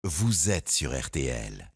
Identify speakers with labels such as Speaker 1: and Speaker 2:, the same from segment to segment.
Speaker 1: vous êtes sur RTL.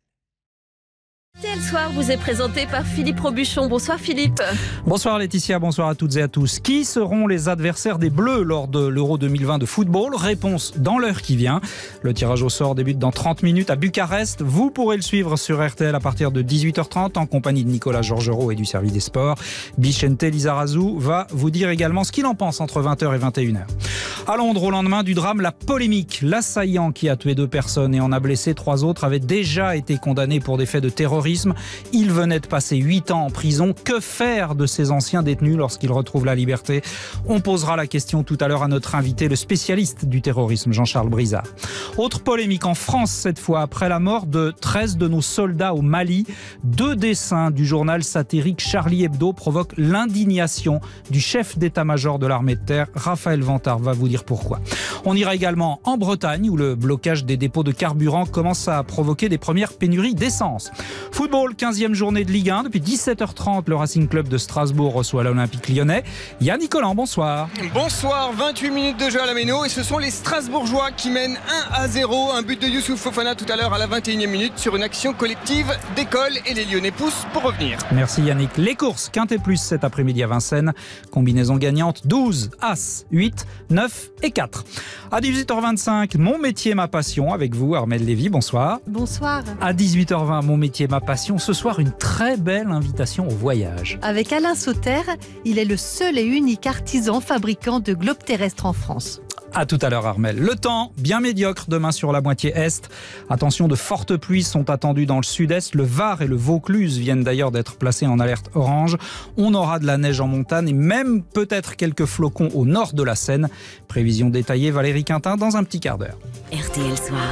Speaker 2: RTL Soir vous est présenté par Philippe Robuchon. Bonsoir Philippe.
Speaker 3: Bonsoir Laetitia, bonsoir à toutes et à tous. Qui seront les adversaires des Bleus lors de l'Euro 2020 de football? Réponse dans l'heure qui vient. Le tirage au sort débute dans 30 minutes à Bucarest. Vous pourrez le suivre sur RTL à partir de 18h30 en compagnie de Nicolas Georgerot et du service des sports. Bichente Lizarazu va vous dire également ce qu'il en pense entre 20h et 21h. À Londres, au lendemain du drame, la polémique. L'assaillant qui a tué 2 personnes et en a blessé 3 autres avait déjà été condamné pour des faits de terrorisme. Il venait de passer 8 ans en prison. Que faire de ces anciens détenus lorsqu'ils retrouvent la liberté? On posera la question tout à l'heure à notre invité, le spécialiste du terrorisme, Jean-Charles Brizard. Autre polémique en France cette fois, après la mort de 13 de nos soldats au Mali. 2 dessins du journal satirique Charlie Hebdo provoquent l'indignation du chef d'état-major de l'armée de terre, Raphaël Vantard va vous dire pourquoi. On ira également en Bretagne où le blocage des dépôts de carburant commence à provoquer des premières pénuries d'essence. Football, 15e journée de Ligue 1. Depuis 17h30, le Racing Club de Strasbourg reçoit l'Olympique Lyonnais. Yannick Collant, bonsoir.
Speaker 4: Bonsoir, 28 minutes de jeu à la Méno et ce sont les Strasbourgeois qui mènent 1-0. Un but de Youssouf Fofana tout à l'heure à la 21e minute sur une action collective d'école et les Lyonnais poussent pour revenir.
Speaker 3: Merci Yannick. Les courses, Quintet Plus cet après-midi à Vincennes. Combinaison gagnante 12, As, 8, 9 et 4. À 18h25, mon métier, ma passion avec vous, Armelle Lévy, bonsoir.
Speaker 5: Bonsoir.
Speaker 3: À 18h20, mon métier, ma passion. Ce soir, une très belle invitation au voyage.
Speaker 5: Avec Alain Sauter, il est le seul et unique artisan fabricant de globes terrestres en France.
Speaker 3: A tout à l'heure Armelle. Le temps, bien médiocre demain sur la moitié est. Attention, de fortes pluies sont attendues dans le sud-est. Le Var et le Vaucluse viennent d'ailleurs d'être placés en alerte orange. On aura de la neige en montagne et même peut-être quelques flocons au nord de la Seine. Prévision détaillée, Valérie Quintin dans un petit quart d'heure.
Speaker 2: RTL Soir.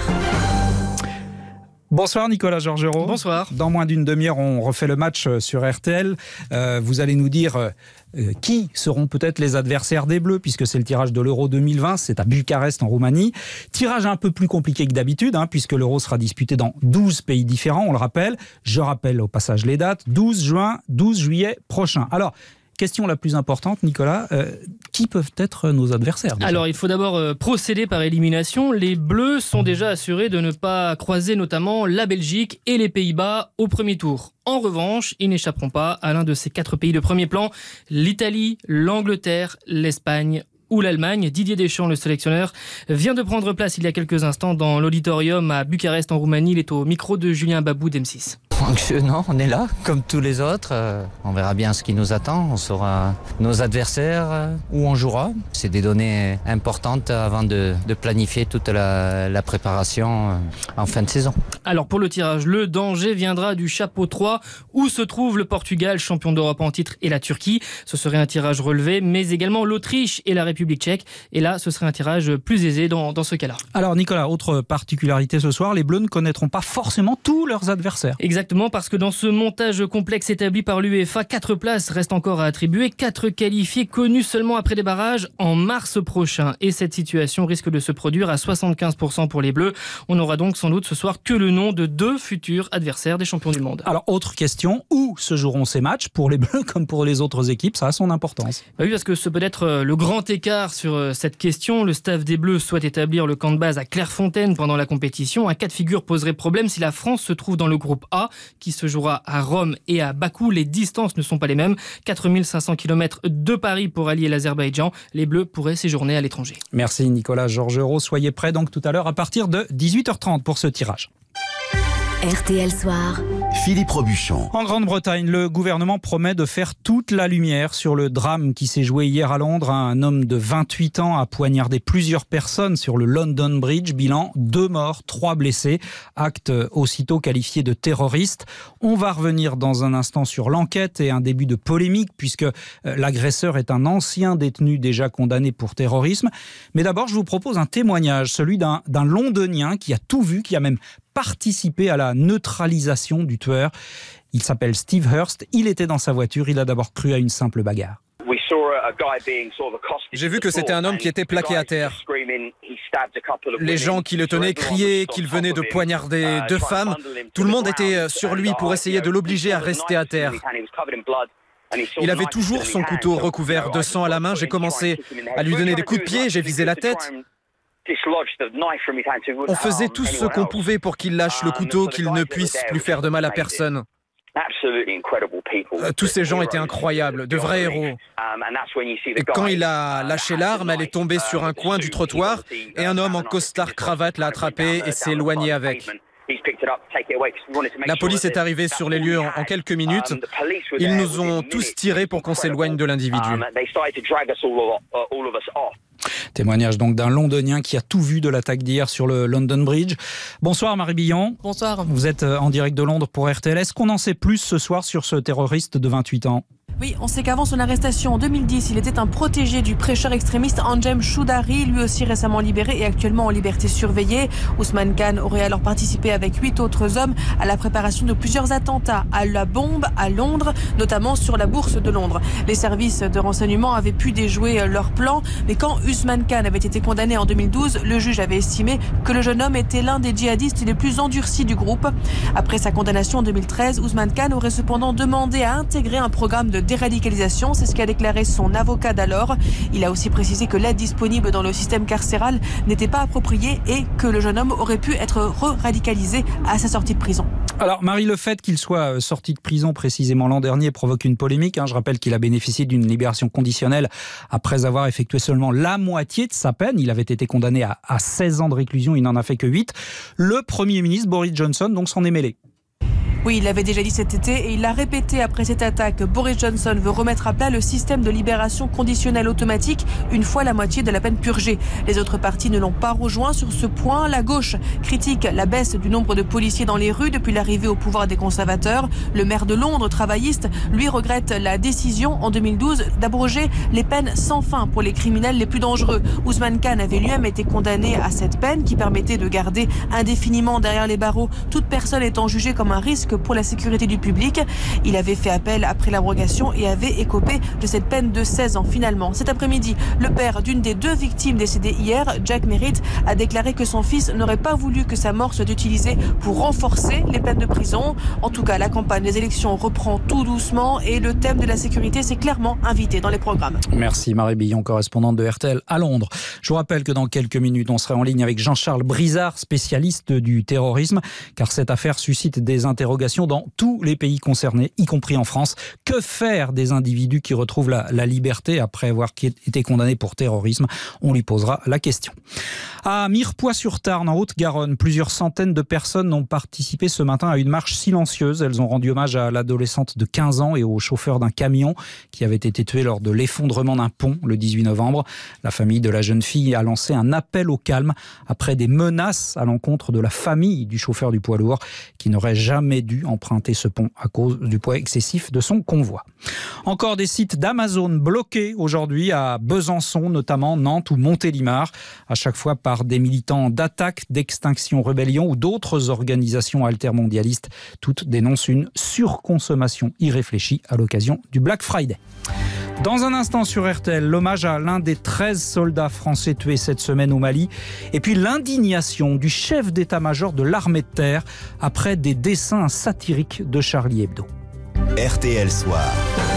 Speaker 3: Bonsoir Nicolas Georgerot.
Speaker 4: Bonsoir.
Speaker 3: Dans moins d'une demi-heure, on refait le match sur RTL. Vous allez nous dire qui seront peut-être les adversaires des Bleus, puisque c'est le tirage de l'Euro 2020, c'est à Bucarest en Roumanie. Tirage un peu plus compliqué que d'habitude, puisque l'Euro sera disputé dans 12 pays différents, on le rappelle. Je rappelle au passage les dates, 12 juin, 12 juillet prochain. Alors, question la plus importante, Nicolas, qui peuvent être nos adversaires déjà?
Speaker 6: Alors, il faut d'abord procéder par élimination. Les Bleus sont déjà assurés de ne pas croiser notamment la Belgique et les Pays-Bas au premier tour. En revanche, ils n'échapperont pas à l'un de ces 4 pays de premier plan, l'Italie, l'Angleterre, l'Espagne ou l'Allemagne. Didier Deschamps, le sélectionneur, vient de prendre place il y a quelques instants dans l'auditorium à Bucarest en Roumanie. Il est au micro de Julien Babou d'M6.
Speaker 7: Anxieux, non, on est là, comme tous les autres. On verra bien ce qui nous attend. On saura nos adversaires, où on jouera. C'est des données importantes avant de planifier toute la préparation en fin de saison.
Speaker 6: Alors pour le tirage, le danger viendra du chapeau 3, où se trouve le Portugal, champion d'Europe en titre, et la Turquie. Ce serait un tirage relevé, mais également l'Autriche et la République tchèque. Et là, ce serait un tirage plus aisé dans ce cas-là.
Speaker 3: Alors Nicolas, autre particularité ce soir, les Bleus ne connaîtront pas forcément tous leurs adversaires.
Speaker 6: Exactement, parce que dans ce montage complexe établi par l'UEFA, 4 places restent encore à attribuer, 4 qualifiés connus seulement après des barrages en mars prochain. Et cette situation risque de se produire à 75% pour les Bleus. On n'aura donc sans doute ce soir que le nom de 2 futurs adversaires des champions du monde.
Speaker 3: Alors, autre question, où se joueront ces matchs? Pour les Bleus comme pour les autres équipes, ça a son importance.
Speaker 6: Oui, parce que ce peut être le grand écart sur cette question. Le staff des Bleus souhaite établir le camp de base à Clairefontaine pendant la compétition. Un cas de figure poserait problème si la France se trouve dans le groupe A, qui se jouera à Rome et à Bakou. Les distances ne sont pas les mêmes. 4500 km de Paris pour allier l'Azerbaïdjan. Les Bleus pourraient séjourner à l'étranger.
Speaker 3: Merci Nicolas Georgerot. Soyez prêts donc tout à l'heure à partir de 18h30 pour ce tirage.
Speaker 2: RTL Soir.
Speaker 1: Philippe Robuchon.
Speaker 3: En Grande-Bretagne, le gouvernement promet de faire toute la lumière sur le drame qui s'est joué hier à Londres. Un homme de 28 ans a poignardé plusieurs personnes sur le London Bridge. Bilan, 2 morts, 3 blessés. Acte aussitôt qualifié de terroriste. On va revenir dans un instant sur l'enquête et un début de polémique puisque l'agresseur est un ancien détenu déjà condamné pour terrorisme. Mais d'abord, je vous propose un témoignage, celui d'un Londonien qui a tout vu, qui a même participé à la neutralisation du tueur. Il s'appelle Steve Hurst. Il était dans sa voiture. Il a d'abord cru à une simple bagarre.
Speaker 8: J'ai vu que c'était un homme qui était plaqué à terre. Les gens qui le tenaient criaient qu'il venait de poignarder 2 femmes. Tout le monde était sur lui pour essayer de l'obliger à rester à terre. Il avait toujours son couteau recouvert de sang à la main. J'ai commencé à lui donner des coups de pied, j'ai visé la tête. On faisait tout ce qu'on pouvait pour qu'il lâche le couteau, qu'il ne puisse plus faire de mal à personne. Tous ces gens étaient incroyables, de vrais héros. Et quand il a lâché l'arme, elle est tombée sur un coin du trottoir et un homme en costard-cravate l'a attrapée et s'est éloigné avec. La police est arrivée sur les lieux en quelques minutes. Ils nous ont tous tirés pour qu'on s'éloigne de l'individu.
Speaker 3: Témoignage donc d'un Londonien qui a tout vu de l'attaque d'hier sur le London Bridge. Bonsoir Marie Billon.
Speaker 9: Bonsoir.
Speaker 3: Vous êtes en direct de Londres pour RTL. Est-ce qu'on en sait plus ce soir sur ce terroriste de 28 ans ?
Speaker 9: Oui, on sait qu'avant son arrestation en 2010, il était un protégé du prêcheur extrémiste Anjem Choudary, lui aussi récemment libéré et actuellement en liberté surveillée. Ousmane Khan aurait alors participé avec 8 autres hommes à la préparation de plusieurs attentats à la bombe à Londres, notamment sur la bourse de Londres. Les services de renseignement avaient pu déjouer leur plan, mais quand Ousmane Khan avait été condamné en 2012, le juge avait estimé que le jeune homme était l'un des djihadistes les plus endurcis du groupe. Après sa condamnation en 2013, Ousmane Khan aurait cependant demandé à intégrer un programme de déradicalisation, c'est ce qu'a déclaré son avocat d'alors. Il a aussi précisé que l'aide disponible dans le système carcéral n'était pas appropriée et que le jeune homme aurait pu être re-radicalisé à sa sortie de prison.
Speaker 3: Alors Marie, le fait qu'il soit sorti de prison précisément l'an dernier provoque une polémique. Je rappelle qu'il a bénéficié d'une libération conditionnelle après avoir effectué seulement la moitié de sa peine. Il avait été condamné à 16 ans de réclusion, il n'en a fait que 8. Le Premier ministre Boris Johnson donc s'en est mêlé.
Speaker 9: Oui, il l'avait déjà dit cet été et il l'a répété après cette attaque. Boris Johnson veut remettre à plat le système de libération conditionnelle automatique une fois la moitié de la peine purgée. Les autres partis ne l'ont pas rejoint sur ce point. La gauche critique la baisse du nombre de policiers dans les rues depuis l'arrivée au pouvoir des conservateurs. Le maire de Londres, travailliste, lui regrette la décision en 2012 d'abroger les peines sans fin pour les criminels les plus dangereux. Ousmane Khan avait lui-même été condamné à cette peine qui permettait de garder indéfiniment derrière les barreaux toute personne étant jugée comme un risque pour la sécurité du public. Il avait fait appel après l'abrogation et avait écopé de cette peine de 16 ans finalement. Cet après-midi, le père d'une des 2 victimes décédées hier, Jack Merritt, a déclaré que son fils n'aurait pas voulu que sa mort soit utilisée pour renforcer les peines de prison. En tout cas, la campagne des élections reprend tout doucement et le thème de la sécurité s'est clairement invité dans les programmes.
Speaker 3: Merci Marie Billon, correspondante de RTL à Londres. Je vous rappelle que dans quelques minutes, on sera en ligne avec Jean-Charles Brizard, spécialiste du terrorisme, car cette affaire suscite des interrogations dans tous les pays concernés, y compris en France. Que faire des individus qui retrouvent la liberté après avoir été condamnés pour terrorisme ? On lui posera la question. À Mirepoix-sur-Tarn, en Haute-Garonne, plusieurs centaines de personnes ont participé ce matin à une marche silencieuse. Elles ont rendu hommage à l'adolescente de 15 ans et au chauffeur d'un camion qui avait été tué lors de l'effondrement d'un pont le 18 novembre. La famille de la jeune fille a lancé un appel au calme après des menaces à l'encontre de la famille du chauffeur du poids lourd qui n'aurait jamais dû emprunter ce pont à cause du poids excessif de son convoi. Encore des sites d'Amazon bloqués aujourd'hui à Besançon, notamment Nantes ou Montélimar, à chaque fois par des militants d'Attaque, d'Extinction Rebellion ou d'autres organisations altermondialistes. Toutes dénoncent une surconsommation irréfléchie à l'occasion du Black Friday. Dans un instant sur RTL, l'hommage à l'un des 13 soldats français tués cette semaine au Mali. Et puis l'indignation du chef d'état-major de l'armée de terre après des dessins satiriques de Charlie Hebdo.
Speaker 1: RTL Soir.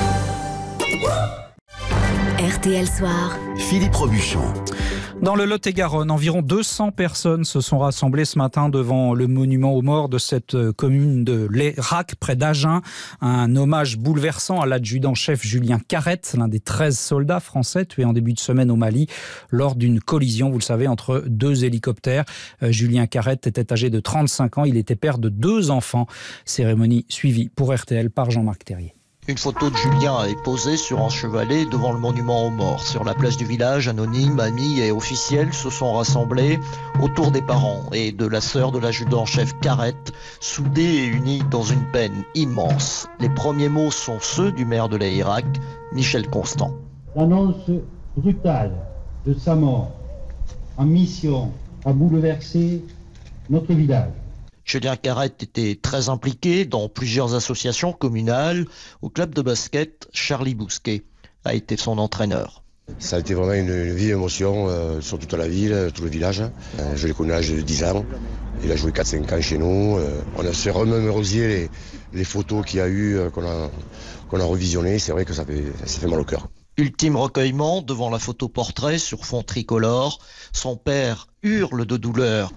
Speaker 10: RTL Soir.
Speaker 1: Philippe Robuchon.
Speaker 3: Dans le Lot-et-Garonne, environ 200 personnes se sont rassemblées ce matin devant le monument aux morts de cette commune de l'Erac, près d'Agen. Un hommage bouleversant à l'adjudant-chef Julien Carrette, l'un des 13 soldats français tués en début de semaine au Mali lors d'une collision, vous le savez, entre 2 hélicoptères. Julien Carrette était âgé de 35 ans, il était père de 2 enfants. Cérémonie suivie pour RTL par Jean-Marc Terrier.
Speaker 11: Une photo de Julien est posée sur un chevalet devant le monument aux morts. Sur la place du village, anonymes, amis et officiels se sont rassemblés autour des parents et de la sœur de l'adjudant-chef Carrette, soudés et unis dans une peine immense. Les premiers mots sont ceux du maire de l'Irak, Michel Constant.
Speaker 12: L'annonce brutale de sa mort en mission a bouleversé notre village.
Speaker 11: Julien Carrette était très impliqué dans plusieurs associations communales. Au club de basket, Charlie Bousquet a été son entraîneur.
Speaker 13: Ça a été vraiment une vive émotion sur toute la ville, tout le village. Je l'ai connu à l'âge de 10 ans. Il a joué 4-5 ans chez nous. On a fait remémoriser les photos qu'il y a eu, qu'on a revisionnées. C'est vrai que ça fait mal au cœur.
Speaker 11: Ultime recueillement devant la photo-portrait sur fond tricolore. Son père hurle de douleur.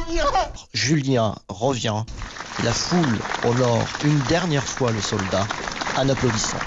Speaker 11: Julien revient. La foule honore une dernière fois le soldat en applaudissant.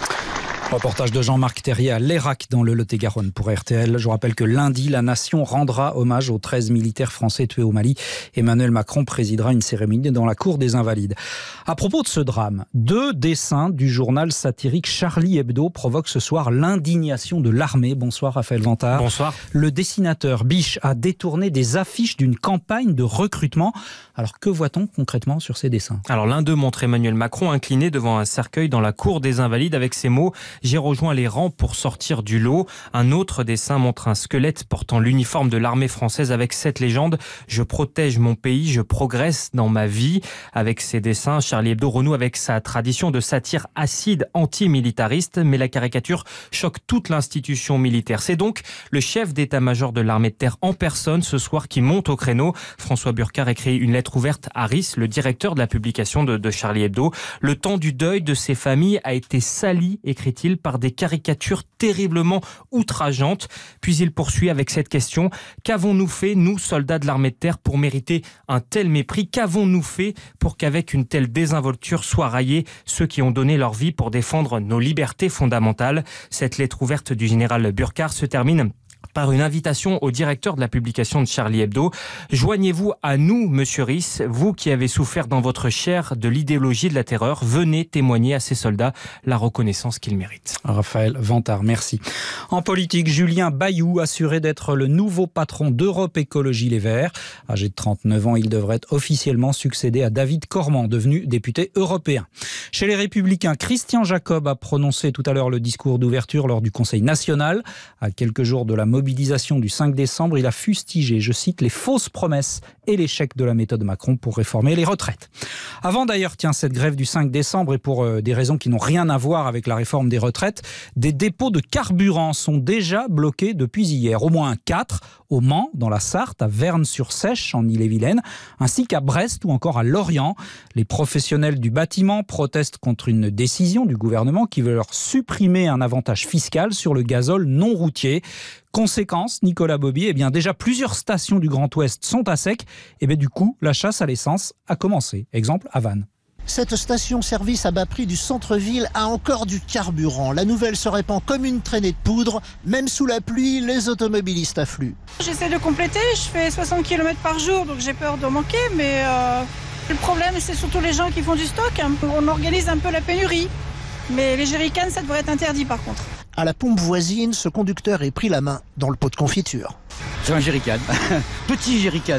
Speaker 3: Reportage de Jean-Marc Terrier à Lérac dans le Lot-et-Garonne pour RTL. Je rappelle que lundi, la nation rendra hommage aux 13 militaires français tués au Mali. Emmanuel Macron présidera une cérémonie dans la cour des Invalides. À propos de ce drame, 2 dessins du journal satirique Charlie Hebdo provoquent ce soir l'indignation de l'armée. Bonsoir Raphaël Vantard.
Speaker 6: Bonsoir.
Speaker 3: Le dessinateur Biche a détourné des affiches d'une campagne de recrutement. Alors que voit-on concrètement sur ces dessins ?
Speaker 14: Alors l'un d'eux montre Emmanuel Macron incliné devant un cercueil dans la cour des Invalides avec ces mots « J'ai rejoint les rangs pour sortir du lot ». Un autre dessin montre un squelette portant l'uniforme de l'armée française avec cette légende « Je protège mon pays, je progresse dans ma vie ». Avec ces dessins, Charlie Hebdo renoue avec sa tradition de satire acide anti-militariste, mais la caricature choque toute l'institution militaire. C'est donc le chef d'état-major de l'armée de terre en personne ce soir qui monte au créneau. François Burkhardt écrit une lettre ouverte à Riss, le directeur de la publication de Charlie Hebdo. Le temps du deuil de ces familles a été sali, écrit-il, par des caricatures terriblement outrageantes. Puis il poursuit avec cette question. Qu'avons-nous fait, nous, soldats de l'armée de terre, pour mériter un tel mépris ? Qu'avons-nous fait pour qu'avec une telle désinvolture soient raillés ceux qui ont donné leur vie pour défendre nos libertés fondamentales ? Cette lettre ouverte du général Burkhardt se termine par une invitation au directeur de la publication de Charlie Hebdo. Joignez-vous à nous, monsieur Riss, vous qui avez souffert dans votre chair de l'idéologie de la terreur. Venez témoigner à ces soldats la reconnaissance qu'ils méritent.
Speaker 3: Raphaël Vantard, merci. En politique, Julien Bayou assuré d'être le nouveau patron d'Europe Écologie Les Verts. Âgé de 39 ans, il devrait officiellement succéder à David Cormand, devenu député européen. Chez les Républicains, Christian Jacob a prononcé tout à l'heure le discours d'ouverture lors du Conseil national. À quelques jours de la mobilisation du 5 décembre, il a fustigé, je cite, les fausses promesses et l'échec de la méthode Macron pour réformer les retraites. Avant d'ailleurs, cette grève du 5 décembre et pour des raisons qui n'ont rien à voir avec la réforme des retraites, des dépôts de carburant sont déjà bloqués depuis hier. Au moins 4 au Mans, dans la Sarthe, à Verne-sur-Sèche, en Ille-et-Vilaine, ainsi qu'à Brest ou encore à Lorient. Les professionnels du bâtiment protestent contre une décision du gouvernement qui veut leur supprimer un avantage fiscal sur le gazole non routier. Conséquence, Nicolas Bobby, déjà plusieurs stations du Grand Ouest sont à sec. Du coup, la chasse à l'essence a commencé. Exemple à Vannes.
Speaker 15: Cette station-service à bas prix du centre-ville a encore du carburant. La nouvelle se répand comme une traînée de poudre. Même sous la pluie, les automobilistes affluent.
Speaker 16: J'essaie de compléter, je fais 60 km par jour, donc j'ai peur de manquer. Mais le problème, c'est surtout les gens qui font du stock. On organise un peu la pénurie. Mais les jerrycans, ça devrait être interdit par contre.
Speaker 15: À la pompe voisine, ce conducteur est pris la main dans le pot de confiture.
Speaker 17: C'est un jerrycan. Petit jerrycan.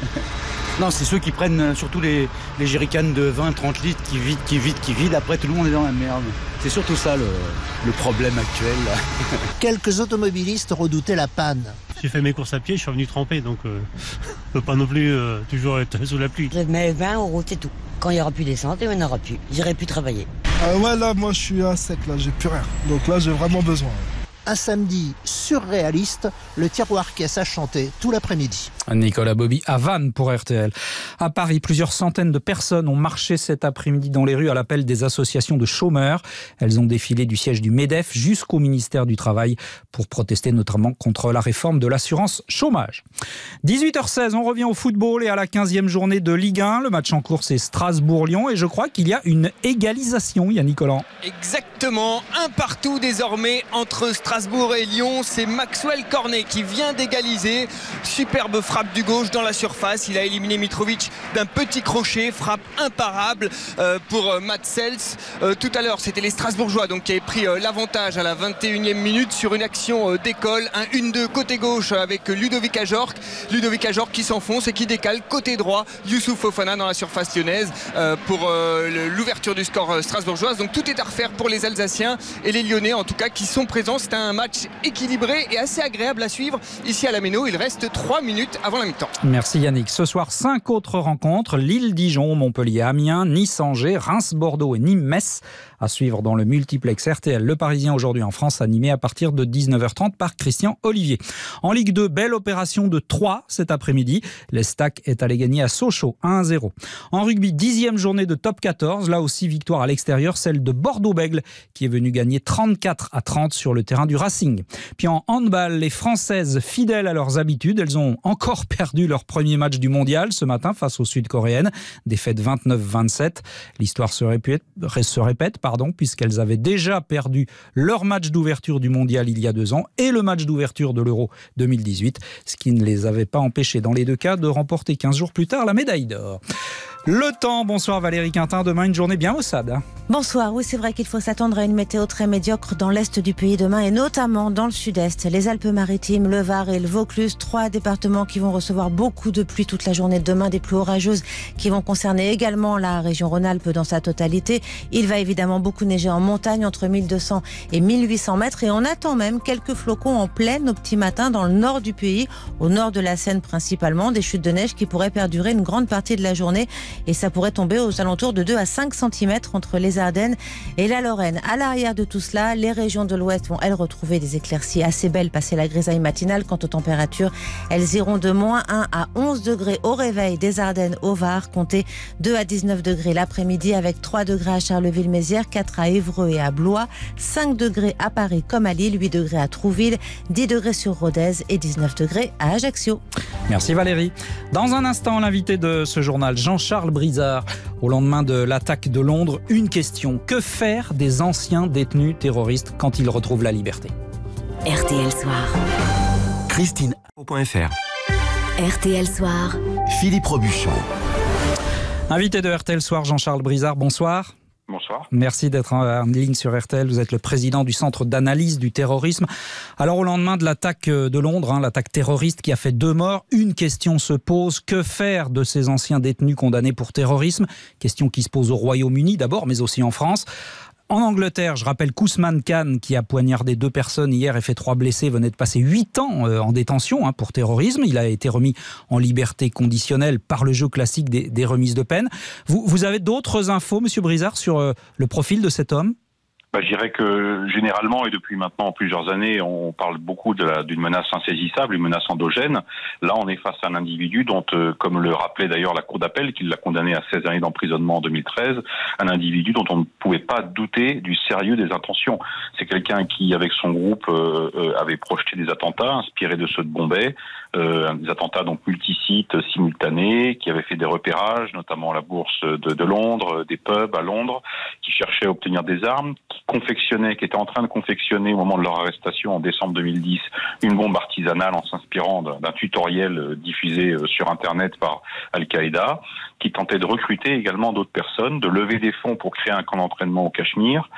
Speaker 17: Non, c'est ceux qui prennent surtout les jerrycans de 20-30 litres qui vident. Après, tout le monde est dans la merde. C'est surtout ça le problème actuel.
Speaker 15: Quelques automobilistes redoutaient la panne.
Speaker 18: J'ai fait mes courses à pied, je suis revenu trempé, donc je ne peux pas non plus toujours être sous la pluie.
Speaker 19: Je mets 20 €, c'est tout. Quand il n'y aura plus d'essence, il n'y en aura plus. J'irai plus travailler.
Speaker 20: Ouais, là, moi, je suis à sec, là, j'ai plus rien. Donc là, j'ai vraiment besoin.
Speaker 15: Un samedi surréaliste, le tiroir caisse a chanté tout l'après-midi.
Speaker 3: Nicolas Bobby à Vannes pour RTL. À Paris, plusieurs centaines de personnes ont marché cet après-midi dans les rues à l'appel des associations de chômeurs. Elles ont défilé du siège du MEDEF jusqu'au ministère du Travail pour protester notamment contre la réforme de l'assurance chômage. 18h16, on revient au football et à la 15e journée de Ligue 1. Le match en cours, c'est Strasbourg-Lyon et je crois qu'il y a une égalisation, Yannick Collant.
Speaker 4: Exactement, un partout désormais entre Strasbourg et Lyon. C'est Maxwell Cornet qui vient d'égaliser. Superbe frappe du gauche dans la surface. Il a éliminé Mitrovic d'un petit crochet. Frappe imparable pour Matt Sels. Tout à l'heure, c'était les Strasbourgeois qui avaient pris l'avantage à la 21e minute sur une action d'école. Un 1-2 côté gauche avec Ludovic Ajorc. Ludovic Ajorc qui s'enfonce et qui décale côté droit Youssouf Fofana dans la surface lyonnaise pour l'ouverture du score strasbourgeoise. Donc tout est à refaire pour les Alsaciens et les Lyonnais en tout cas qui sont présents. C'est un un match équilibré et assez agréable à suivre ici à la Méno. Il reste 3 minutes avant la mi-temps.
Speaker 3: Merci Yannick. Ce soir, 5 autres rencontres. Lille-Dijon, Montpellier-Amiens, Nice-Angers, Reims-Bordeaux et Nîmes-Metz. À suivre dans le multiplex RTL Le Parisien aujourd'hui en France, animé à partir de 19h30 par Christian Olivier. En Ligue 2, belle opération de 3 cet après-midi. L'Estac est allé gagner à Sochaux 1-0. En rugby, 10e journée de top 14. Là aussi, victoire à l'extérieur, celle de Bordeaux-Bègles qui est venue gagner 34-30 sur le terrain du Racing. Puis en handball, les Françaises fidèles à leurs habitudes, elles ont encore perdu leur premier match du mondial ce matin face aux Sud-Coréennes. Défaite 29-27. L'histoire se répète, puisqu'elles avaient déjà perdu leur match d'ouverture du mondial il y a 2 ans et le match d'ouverture de l'Euro 2018, ce qui ne les avait pas empêchés dans les 2 cas de remporter 15 jours plus tard la médaille d'or. Le temps, bonsoir Valérie Quintin, demain une journée bien maussade.
Speaker 21: Bonsoir, oui c'est vrai qu'il faut s'attendre à une météo très médiocre dans l'est du pays demain et notamment dans le sud-est. Les Alpes-Maritimes, le Var et le Vaucluse, 3 départements qui vont recevoir beaucoup de pluie toute la journée de demain, des pluies orageuses qui vont concerner également la région Rhône-Alpes dans sa totalité. Il va évidemment beaucoup neiger en montagne entre 1200 et 1800 mètres et on attend même quelques flocons en plaine au petit matin dans le nord du pays, au nord de la Seine principalement, des chutes de neige qui pourraient perdurer une grande partie de la journée et ça pourrait tomber aux alentours de 2 à 5 cm entre les Ardennes et la Lorraine. À l'arrière de tout cela, les régions de l'ouest vont elles retrouver des éclaircies assez belles passé la grisaille matinale. Quant aux températures, elles iront de -1 à 11 degrés au réveil des Ardennes au Var, comptez 2 à 19 degrés l'après-midi avec 3 degrés à Charleville-Mézières, 4 à Évreux et à Blois, 5 degrés à Paris comme à Lille, 8 degrés à Trouville, 10 degrés sur Rodez et 19 degrés à Ajaccio.
Speaker 3: Merci Valérie. Dans un instant, l'invité de ce journal, Jean-Charles Brizard. Au lendemain de l'attaque de Londres, une question. Que faire des anciens détenus terroristes quand ils retrouvent la liberté ?
Speaker 10: RTL Soir.
Speaker 1: Christine.fr.
Speaker 10: RTL Soir.
Speaker 1: Philippe Robuchon.
Speaker 3: Invité de RTL Soir, Jean-Charles Brizard, bonsoir.
Speaker 22: Bonsoir.
Speaker 3: Merci d'être en ligne sur RTL. Vous êtes le président du Centre d'analyse du terrorisme. Alors au lendemain de l'attaque de Londres, l'attaque terroriste qui a fait 2 morts, une question se pose. Que faire de ces anciens détenus condamnés pour terrorisme ? Question qui se pose au Royaume-Uni d'abord, mais aussi en France. En Angleterre, je rappelle qu'Ousmane Khan, qui a poignardé 2 personnes hier et fait 3 blessés, venait de passer 8 ans en détention pour terrorisme. Il a été remis en liberté conditionnelle par le jeu classique des remises de peine. Vous avez d'autres infos, Monsieur Brizard, sur le profil de cet homme ?
Speaker 22: Je dirais que généralement et depuis maintenant plusieurs années, on parle beaucoup d'une menace insaisissable, une menace endogène. Là, on est face à un individu dont, comme le rappelait d'ailleurs la Cour d'appel, qui l'a condamné à 16 années d'emprisonnement en 2013, un individu dont on ne pouvait pas douter du sérieux des intentions. C'est quelqu'un qui, avec son groupe, avait projeté des attentats inspirés de ceux de Bombay, des attentats donc multisites, simultanés, qui avait fait des repérages, notamment à la bourse de Londres, des pubs à Londres, qui cherchaient à obtenir des armes, qui était en train de confectionner au moment de leur arrestation en décembre 2010 une bombe artisanale en s'inspirant d'un tutoriel diffusé sur Internet par Al-Qaïda, qui tentait de recruter également d'autres personnes, de lever des fonds pour créer un camp d'entraînement au Cachemire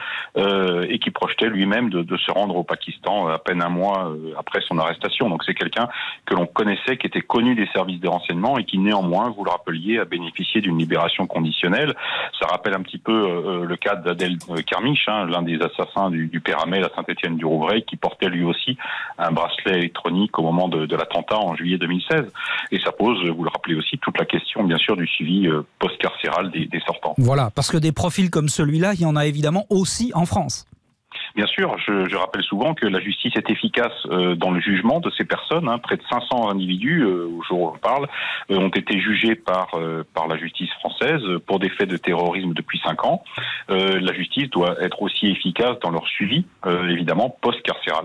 Speaker 22: et qui projetait lui-même de se rendre au Pakistan à peine un mois après son arrestation. Donc c'est quelqu'un que l'on connaissait, qui était connu des services de renseignement et qui néanmoins, vous le rappeliez, a bénéficié d'une libération conditionnelle. Ça rappelle un petit peu le cas d'Adel Kermiche, l'un des assassins du père Hamel à Saint-Étienne-du-Rouvray, qui portait lui aussi un bracelet électronique au moment de l'attentat en juillet 2016. Et ça pose, vous le rappelez aussi, toute la question bien sûr du suivi post-carcéral des sortants.
Speaker 3: Voilà, parce que des profils comme celui-là, il y en a évidemment aussi en France.
Speaker 22: Bien sûr, je rappelle souvent que la justice est efficace dans le jugement de ces personnes. Près de 500 individus, au jour où on parle, ont été jugés par la justice française pour des faits de terrorisme depuis 5 ans. La justice doit être aussi efficace dans leur suivi, évidemment, post-carcéral.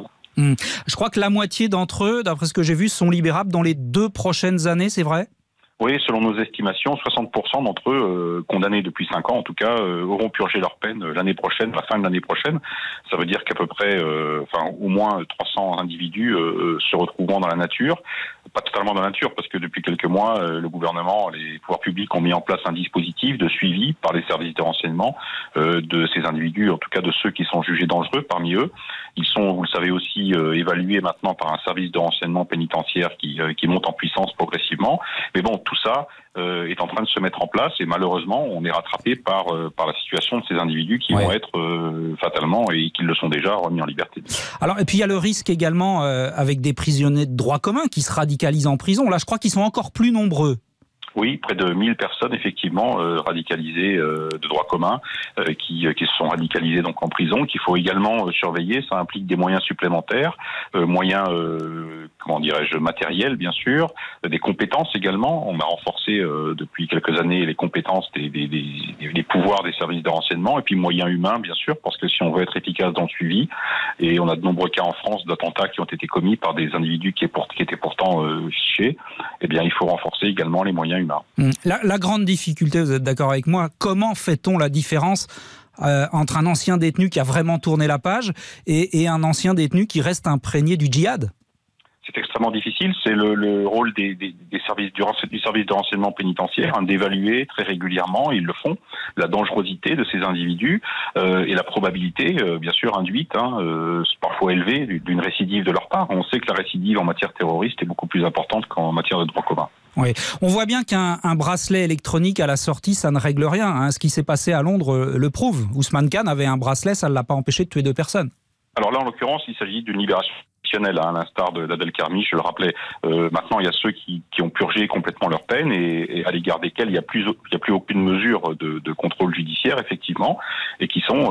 Speaker 3: Je crois que la moitié d'entre eux, d'après ce que j'ai vu, sont libérables dans les 2 prochaines années, c'est vrai ?
Speaker 22: Oui, selon nos estimations, 60% d'entre eux, condamnés depuis 5 ans en tout cas, auront purgé leur peine l'année prochaine, à la fin de l'année prochaine. Ça veut dire qu'à peu près, au moins 300 individus se retrouveront dans la nature. Pas totalement dans la nature, parce que depuis quelques mois, le gouvernement, les pouvoirs publics ont mis en place un dispositif de suivi par les services de renseignement de ces individus, en tout cas de ceux qui sont jugés dangereux parmi eux. Ils sont, vous le savez aussi, évalués maintenant par un service de renseignement pénitentiaire qui monte en puissance progressivement. Mais bon, tout ça est en train de se mettre en place et malheureusement on est rattrapé par la situation de ces individus qui vont être fatalement et qui le sont déjà remis en liberté.
Speaker 3: Alors et puis il y a le risque également avec des prisonniers de droit commun qui se radicalisent en prison. Là je crois qu'ils sont encore plus nombreux.
Speaker 22: Oui, près de 1000 personnes effectivement radicalisées de droit commun qui se sont radicalisées donc en prison, qu'il faut également surveiller. Ça implique des moyens supplémentaires, moyens matériels bien sûr, des compétences également. On a renforcé depuis quelques années les compétences des pouvoirs des services de renseignement et puis moyens humains bien sûr, parce que si on veut être efficace dans le suivi, et on a de nombreux cas en France d'attentats qui ont été commis par des individus qui étaient pourtant fichés, eh bien il faut renforcer également les moyens humains.
Speaker 3: La grande difficulté, vous êtes d'accord avec moi, comment fait-on la différence entre un ancien détenu qui a vraiment tourné la page et un ancien détenu qui reste imprégné du djihad ?
Speaker 22: C'est extrêmement difficile, c'est le rôle des services du service de renseignement pénitentiaire d'évaluer très régulièrement, ils le font, la dangerosité de ces individus et la probabilité, bien sûr induite, parfois élevée, d'une récidive de leur part. On sait que la récidive en matière terroriste est beaucoup plus importante qu'en matière de droit commun.
Speaker 3: Oui, on voit bien qu'un bracelet électronique à la sortie, ça ne règle rien. Ce qui s'est passé à Londres le prouve. Ousmane Khan avait un bracelet, ça ne l'a pas empêché de tuer 2 personnes.
Speaker 22: Alors là, en l'occurrence, il s'agit d'une libération à l'instar d'Adel Karmi, je le rappelais. Maintenant, il y a ceux qui ont purgé complètement leur peine et à l'égard desquels il n'y a plus aucune mesure de contrôle judiciaire, effectivement, et qui sont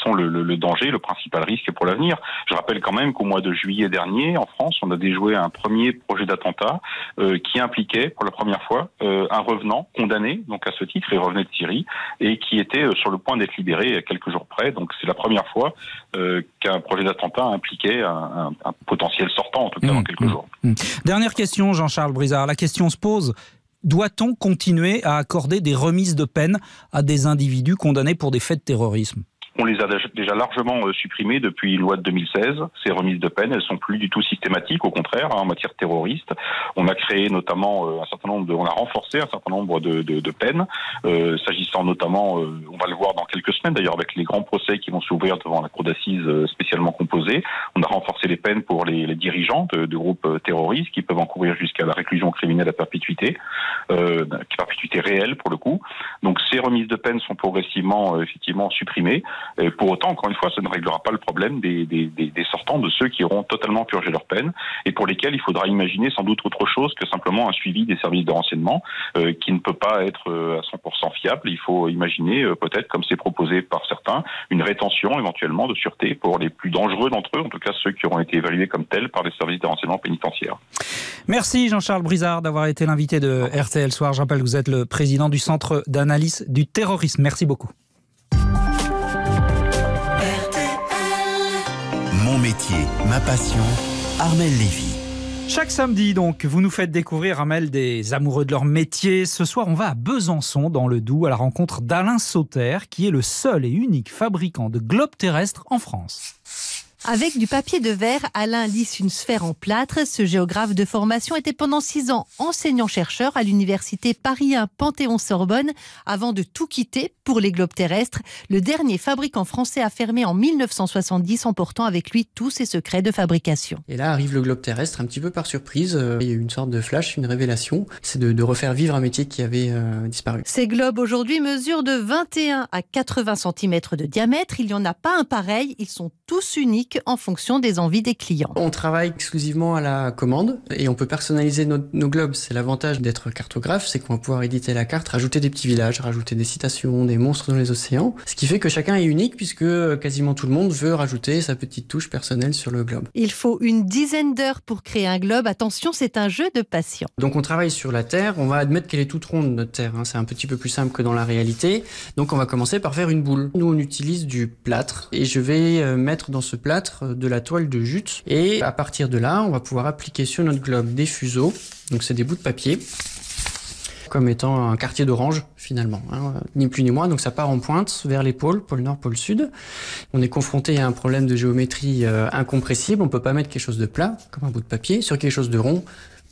Speaker 22: le danger, le principal risque pour l'avenir. Je rappelle quand même qu'au mois de juillet dernier, en France, on a déjoué un premier projet d'attentat qui impliquait pour la première fois un revenant condamné, donc à ce titre, il revenait de Syrie, et qui était sur le point d'être libéré quelques jours près. Donc c'est la première fois qu'un projet d'attentat impliquait un potentiel sortant, en tout cas dans quelques jours.
Speaker 3: Dernière question, Jean-Charles Brizard. La question se pose, doit-on continuer à accorder des remises de peine à des individus condamnés pour des faits de terrorisme ?
Speaker 22: On les a déjà largement supprimées depuis une loi de 2016. Ces remises de peine, elles sont plus du tout systématiques, au contraire, en matière terroriste. On a créé notamment on a renforcé un certain nombre de peines, s'agissant notamment, on va le voir dans quelques semaines d'ailleurs, avec les grands procès qui vont s'ouvrir devant la cour d'assises spécialement composée. On a renforcé les peines pour les dirigeants de groupes terroristes qui peuvent encourir jusqu'à la réclusion criminelle à perpétuité, perpétuité réelle pour le coup. Donc ces remises de peine sont progressivement effectivement supprimées. Pour autant, encore une fois, ça ne réglera pas le problème des sortants, de ceux qui auront totalement purgé leur peine et pour lesquels il faudra imaginer sans doute autre chose que simplement un suivi des services de renseignement qui ne peut pas être à 100% fiable. Il faut imaginer peut-être, comme c'est proposé par certains, une rétention éventuellement de sûreté pour les plus dangereux d'entre eux, en tout cas ceux qui auront été évalués comme tels par les services de renseignement pénitentiaires. Merci
Speaker 3: Jean-Charles Brizard d'avoir été l'invité de RTL Soir. Je rappelle que vous êtes le président du Centre d'analyse du terrorisme. Merci beaucoup.
Speaker 1: Mon métier, ma passion, Armelle Lévy.
Speaker 3: Chaque samedi, donc, vous nous faites découvrir, Armelle, des amoureux de leur métier. Ce soir, on va à Besançon, dans le Doubs, à la rencontre d'Alain Sauter, qui est le seul et unique fabricant de globes terrestres en France.
Speaker 5: Avec du papier de verre, Alain lisse une sphère en plâtre. Ce géographe de formation était pendant 6 ans enseignant-chercheur à l'université Paris 1 Panthéon-Sorbonne avant de tout quitter pour les globes terrestres. Le dernier fabricant français a fermé en 1970, emportant avec lui tous ses secrets de fabrication.
Speaker 7: Et là arrive le globe terrestre un petit peu par surprise. Il y a eu une sorte de flash, une révélation. C'est de refaire vivre un métier qui avait disparu.
Speaker 5: Ces globes aujourd'hui mesurent de 21 à 80 cm de diamètre. Il n'y en a pas un pareil. Ils sont tous uniques en fonction des envies des clients.
Speaker 7: On travaille exclusivement à la commande et on peut personnaliser nos globes. C'est l'avantage d'être cartographe, c'est qu'on va pouvoir éditer la carte, rajouter des petits villages, rajouter des citations, des monstres dans les océans. Ce qui fait que chacun est unique puisque quasiment tout le monde veut rajouter sa petite touche personnelle sur le globe.
Speaker 5: Il faut une dizaine d'heures pour créer un globe. Attention, c'est un jeu de patience.
Speaker 7: Donc on travaille sur la Terre, on va admettre qu'elle est toute ronde notre Terre. C'est un petit peu plus simple que dans la réalité. Donc on va commencer par faire une boule. Nous on utilise du plâtre et je vais mettre dans ce plâtre de la toile de jute et à partir de là on va pouvoir appliquer sur notre globe des fuseaux, donc c'est des bouts de papier comme étant un quartier d'orange finalement, ni plus ni moins, donc ça part en pointe vers les pôles, pôle nord, pôle sud. On est confronté à un problème de géométrie incompressible, on peut pas mettre quelque chose de plat comme un bout de papier sur quelque chose de rond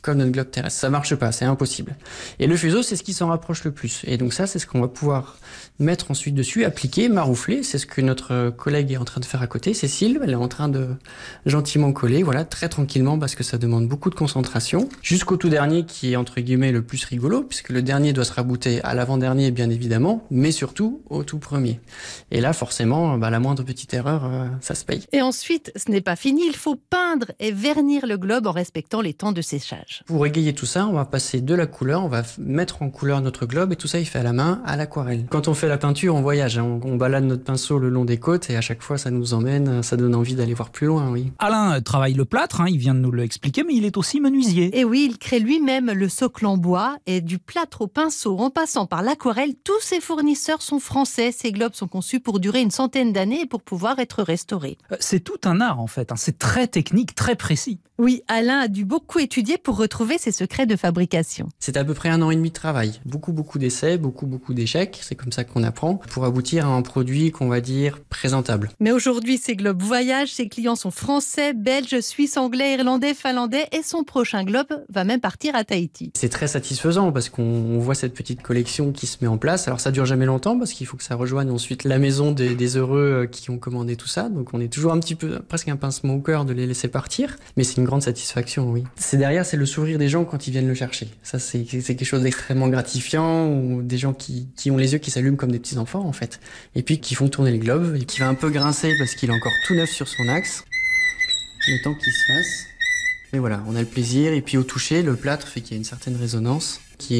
Speaker 7: comme notre globe terrestre. Ça marche pas, c'est impossible. Et le fuseau, c'est ce qui s'en rapproche le plus. Et donc ça, c'est ce qu'on va pouvoir mettre ensuite dessus, appliquer, maroufler. C'est ce que notre collègue est en train de faire à côté. Cécile, elle est en train de gentiment coller, voilà, très tranquillement, parce que ça demande beaucoup de concentration. Jusqu'au tout dernier, qui est entre guillemets le plus rigolo, puisque le dernier doit se rabouter à l'avant-dernier, bien évidemment, mais surtout au tout premier. Et là, forcément, la moindre petite erreur, ça se paye.
Speaker 5: Et ensuite, ce n'est pas fini, il faut peindre et vernir le globe en respectant les temps de séchage.
Speaker 7: Pour égayer tout ça, on va passer de la couleur, on va mettre en couleur notre globe, et tout ça, il fait à la main, à l'aquarelle. Quand on fait la peinture, on voyage, hein, on balade notre pinceau le long des côtes, et à chaque fois, ça nous emmène, ça donne envie d'aller voir plus loin, oui.
Speaker 3: Alain travaille le plâtre, il vient de nous l'expliquer, mais il est aussi menuisier.
Speaker 5: Et oui, il crée lui-même le socle en bois, et du plâtre au pinceau, en passant par l'aquarelle, tous ses fournisseurs sont français. Ces globes sont conçus pour durer une centaine d'années et pour pouvoir être restaurés.
Speaker 3: C'est tout un art en fait, c'est très technique, très précis.
Speaker 5: Oui, Alain a dû beaucoup étudier pour retrouver ses secrets de fabrication.
Speaker 7: C'est à peu près 1 an et demi de travail. Beaucoup d'essais, beaucoup d'échecs. C'est comme ça qu'on apprend pour aboutir à un produit qu'on va dire présentable.
Speaker 5: Mais aujourd'hui, ces globes voyagent. Ses clients sont français, belges, suisses, anglais, irlandais, finlandais. Et son prochain globe va même partir à Tahiti.
Speaker 7: C'est très satisfaisant parce qu'on voit cette petite collection qui se met en place. Alors ça dure jamais longtemps parce qu'il faut que ça rejoigne ensuite la maison des heureux qui ont commandé tout ça. Donc on est toujours un petit peu, presque un pincement au cœur de les laisser partir. Mais c'est une grande satisfaction, oui. C'est derrière, c'est le sourire des gens quand ils viennent le chercher. Ça, c'est quelque chose d'extrêmement gratifiant, ou des gens qui ont les yeux qui s'allument comme des petits enfants, en fait. Et puis qui font tourner le globe, et qui va un peu grincer parce qu'il est encore tout neuf sur son axe. Le temps qu'il se fasse. Mais voilà, on a le plaisir, et puis au toucher, le plâtre fait qu'il y a une certaine résonance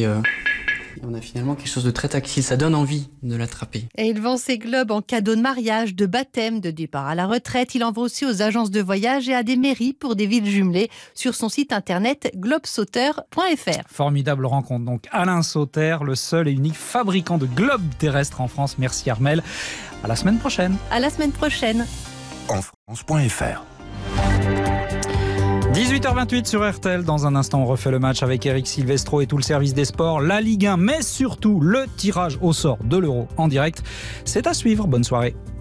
Speaker 7: on a finalement quelque chose de très tactile, ça donne envie de l'attraper.
Speaker 5: Et il vend ses globes en cadeau de mariage, de baptême, de départ à la retraite. Il envoie aussi aux agences de voyage et à des mairies pour des villes jumelées sur son site internet globesauteur.fr.
Speaker 3: Formidable rencontre donc. Alain Sauter, le seul et unique fabricant de globes terrestres en France. Merci Armelle. À la semaine prochaine.
Speaker 5: À la semaine prochaine.
Speaker 1: En France.fr.
Speaker 3: 18h28 sur RTL. Dans un instant, on refait le match avec Eric Silvestro et tout le service des sports. La Ligue 1, mais surtout le tirage au sort de l'Euro en direct. C'est à suivre. Bonne soirée.